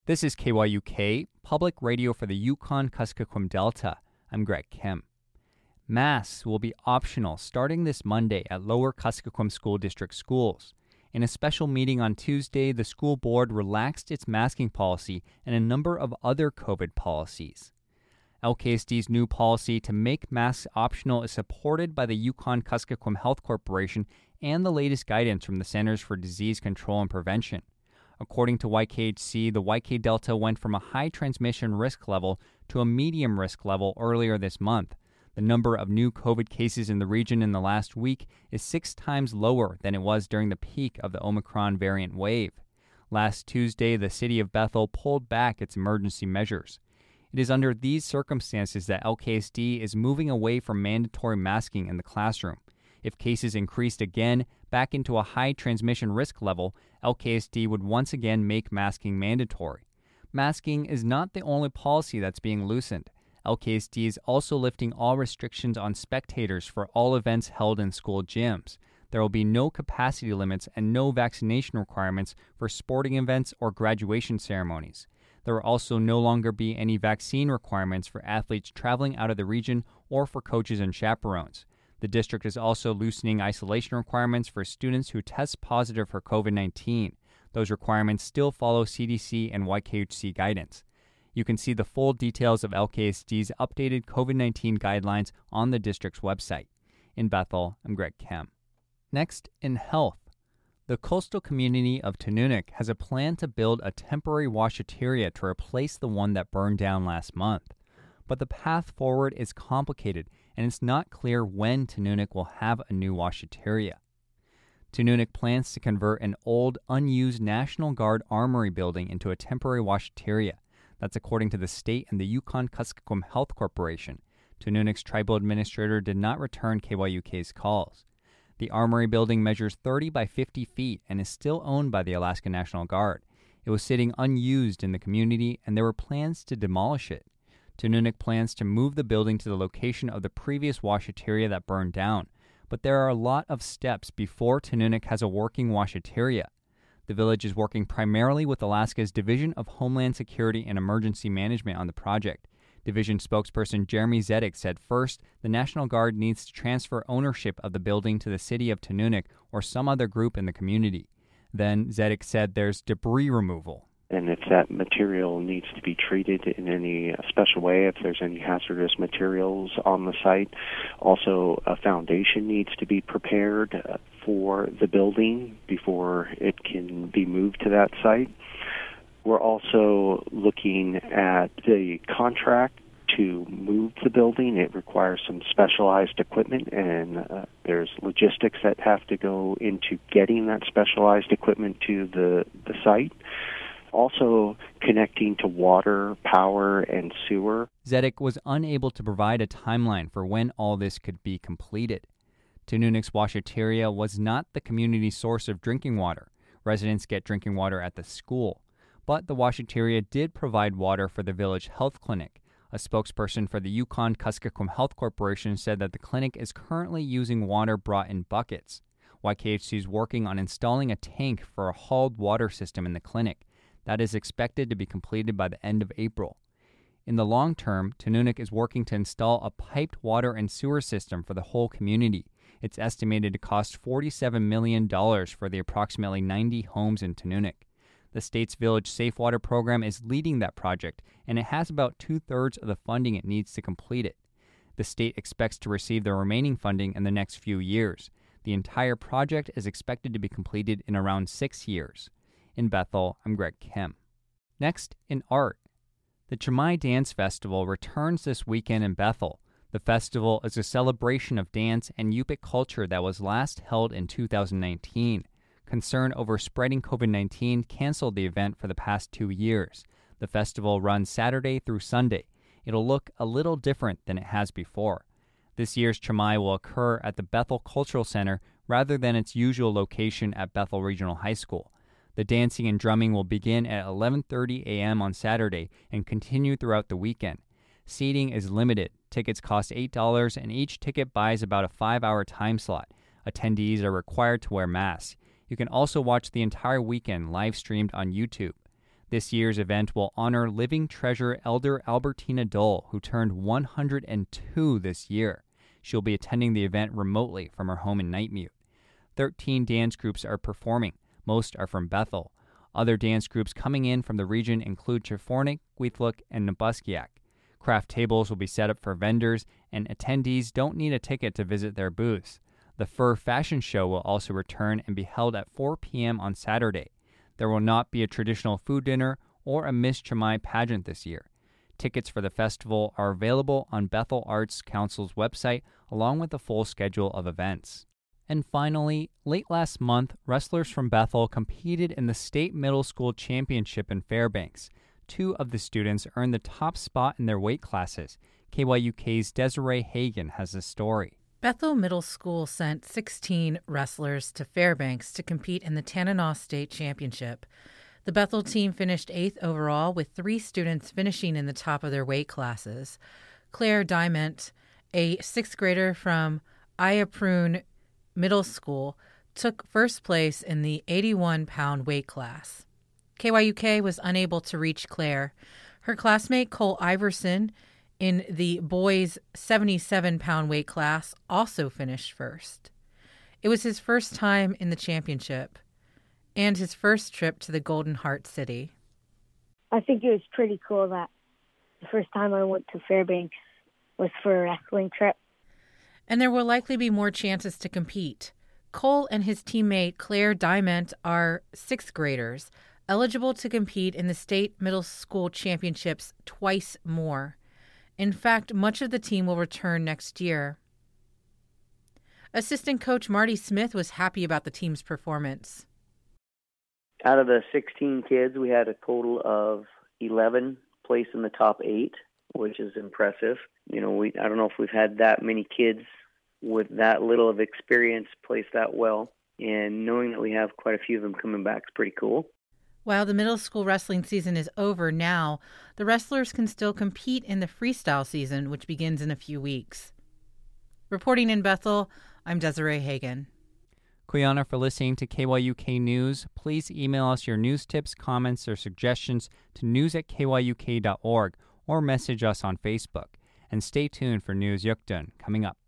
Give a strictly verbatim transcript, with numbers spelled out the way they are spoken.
This is K Y U K, public radio for the Yukon-Kuskokwim Delta. I'm Greg Kim. Masks will be optional starting this Monday at Lower Kuskokwim School District schools. In a special meeting on Tuesday, the school board relaxed its masking policy and a number of other COVID policies. L K S D's new policy to make masks optional is supported by the Yukon-Kuskokwim Health Corporation and the latest guidance from the Centers for Disease Control and Prevention. According to Y K H C, the Y K Delta went from a high transmission risk level to a medium risk level earlier this month. The number of new COVID cases in the region in the last week is six times lower than it was during the peak of the Omicron variant wave. Last Tuesday, the city of Bethel pulled back its emergency measures. It is under these circumstances that L K S D is moving away from mandatory masking in the classroom. If cases increased again back into a high transmission risk level, L K S D would once again make masking mandatory. Masking is not the only policy that's being loosened. L K S D is also lifting all restrictions on spectators for all events held in school gyms. There will be no capacity limits and no vaccination requirements for sporting events or graduation ceremonies. There will also no longer be any vaccine requirements for athletes traveling out of the region or for coaches and chaperones. The district is also loosening isolation requirements for students who test positive for COVID nineteen. Those requirements still follow C D C and Y K H C guidance. You can see the full details of L K S D's updated COVID nineteen guidelines on the district's website. In Bethel, I'm Greg Kim. Next, in health. The coastal community of Tununic has a plan to build a temporary washateria to replace the one that burned down last month. But the path forward is complicated, and it's not clear when Tununic will have a new washateria. Tununic plans to convert an old, unused National Guard armory building into a temporary washateria. That's according to the state and the Yukon-Kuskokwim Health Corporation. Tununic's tribal administrator did not return K Y U K's calls. The armory building measures thirty by fifty feet and is still owned by the Alaska National Guard. It was sitting unused in the community, and there were plans to demolish it. Tununic plans to move the building to the location of the previous washateria that burned down, but there are a lot of steps before Tununic has a working washateria. The village is working primarily with Alaska's Division of Homeland Security and Emergency Management on the project. Division spokesperson Jeremy Zedek said first, the National Guard needs to transfer ownership of the building to the city of Tununic or some other group in the community. Then Zedek said there's debris removal. And if that material needs to be treated in any special way, if there's any hazardous materials on the site. Also, a foundation needs to be prepared for the building before it can be moved to that site. We're also looking at the contract to move the building. It requires some specialized equipment, and uh, there's logistics that have to go into getting that specialized equipment to the, the site. Also connecting to water, power, and sewer. Zedek was unable to provide a timeline for when all this could be completed. Tununic's washateria was not the community's source of drinking water. Residents get drinking water at the school. But the washateria did provide water for the village health clinic. A spokesperson for the Yukon-Kuskokwim Health Corporation said that the clinic is currently using water brought in buckets. Y K H C is working on installing a tank for a hauled water system in the clinic. That is expected to be completed by the end of April. In the long term, Tununic is working to install a piped water and sewer system for the whole community. It's estimated to cost forty-seven million dollars for the approximately ninety homes in Tununic. The state's Village Safe Water program is leading that project, and it has about two-thirds of the funding it needs to complete it. The state expects to receive the remaining funding in the next few years. The entire project is expected to be completed in around six years. In Bethel, I'm Greg Kim. Next, in art. The Chamai Dance Festival returns this weekend in Bethel. The festival is a celebration of dance and Yupik culture that was last held in two thousand nineteen. Concern over spreading COVID nineteen canceled the event for the past two years. The festival runs Saturday through Sunday. It'll look a little different than it has before. This year's Chamai will occur at the Bethel Cultural Center rather than its usual location at Bethel Regional High School. The dancing and drumming will begin at eleven thirty a.m. on Saturday and continue throughout the weekend. Seating is limited. Tickets cost eight dollars, and each ticket buys about a five-hour time slot. Attendees are required to wear masks. You can also watch the entire weekend live streamed on YouTube. This year's event will honor living treasure Elder Albertina Dole, who turned one hundred two this year. She'll be attending the event remotely from her home in Nightmute. Thirteen dance groups are performing. Most are from Bethel. Other dance groups coming in from the region include Chefornik, Gweithluck, and Nebuskiak. Craft tables will be set up for vendors, and attendees don't need a ticket to visit their booths. The Fur Fashion Show will also return and be held at four p.m. on Saturday. There will not be a traditional food dinner or a Miss Chamai pageant this year. Tickets for the festival are available on Bethel Arts Council's website, along with the full schedule of events. And finally, late last month, wrestlers from Bethel competed in the State Middle School Championship in Fairbanks. Two of the students earned the top spot in their weight classes. K Y U K's Desiree Hagan has the story. Bethel Middle School sent sixteen wrestlers to Fairbanks to compete in the Tanana State Championship. The Bethel team finished eighth overall, with three students finishing in the top of their weight classes. Claire Diamond, a sixth grader from Ayaprune Middle School, took first place in the eighty-one pound weight class. K Y U K was unable to reach Claire. Her classmate Cole Iverson in the boys' seventy-seven pound weight class also finished first. It was his first time in the championship and his first trip to the Golden Heart City. I think it was pretty cool that the first time I went to Fairbanks was for a wrestling trip. And there will likely be more chances to compete. Cole and his teammate Claire Diamond are sixth graders, eligible to compete in the state middle school championships twice more. In fact, much of the team will return next year. Assistant coach Marty Smith was happy about the team's performance. Out of the sixteen kids, we had a total of eleven place in the top eight, which is impressive. You know, we I don't know if we've had that many kids with that little of experience place that well. And knowing that we have quite a few of them coming back is pretty cool. While the middle school wrestling season is over now, the wrestlers can still compete in the freestyle season, which begins in a few weeks. Reporting in Bethel, I'm Desiree Hagan. Kuyana for listening to K Y U K News. Please email us your news tips, comments, or suggestions to news at k y u k dot org or message us on Facebook. And stay tuned for News Yukdun coming up.